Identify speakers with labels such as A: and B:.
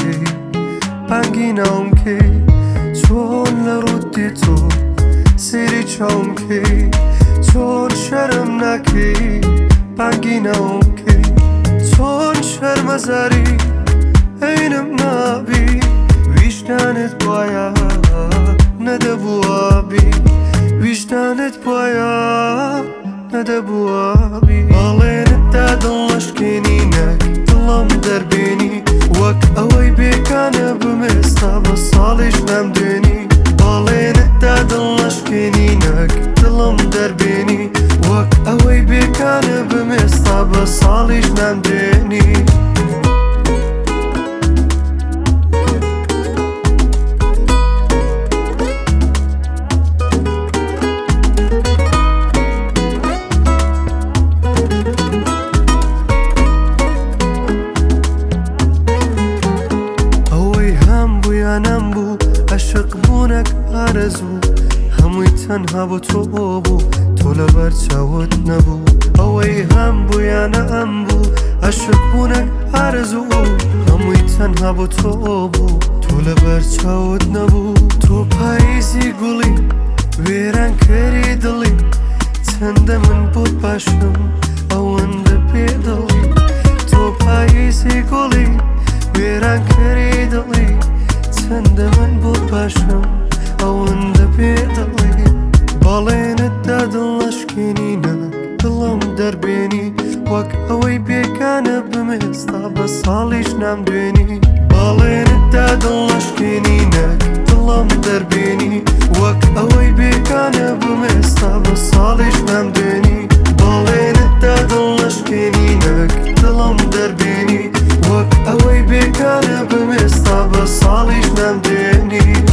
A: کەی بانگی ناوم کەی چۆن لە ڕوودی تۆ سێری چاوم کەی چۆن شەرم ناکەی بانگی ناوم کەی چۆن شەرمەزاری عینم نابی ویژدانت وایە نەدەبووابی ویژدانت وایە نەدەبووابی باڵێنتدا دڵ نەشکێنینەک دڵم دەربێنی وەک ئەوەی بێکانە بمێستا بە ساڵیش نەمدێنی باڵێنتدا دڵ نەشکێنینەک دڵم دەربێنی وەک ئەوەی بێکانە بمێستا بە ساڵیش نەمدێنی نەمبوو عەشق بوونەک ئارەزوو هەمووی تەنها بۆ تۆ بوو تۆ لەبەر چاوت نەبوو ئەوەی هەم بوو یانە ئەم بوو عەشق بوونەک ئارەزوو هەمووی تەنها بۆ تۆ بوو تۆ لەبەر چاوت نەبوو تۆ پاییزی گوڵی وێرانکەری دڵی چەندە من بۆت باشم ئەوەندە پێدڵی تۆ پاییزی گوڵی وێرانکەری دڵی چەندە من بۆت باشم ئەوەندە پێدڵی باڵێنتدا دڵ نەشکێنینەک دڵم دەربێنی وەک ئەوەی بێکانە بمێستا بە ساڵیش نامدوێنی باڵێنتدا دڵ نەشکێنینەک دڵم دەربێنی وەک ئەوەی بێکانە بمێستا بە ساڵیش نامدوێنی باڵێنتدا دڵ نەشکێنینەک دڵم دەربێنی وەک ئەوەی بێکانە بمێستا بە ساڵیش نەمدێنی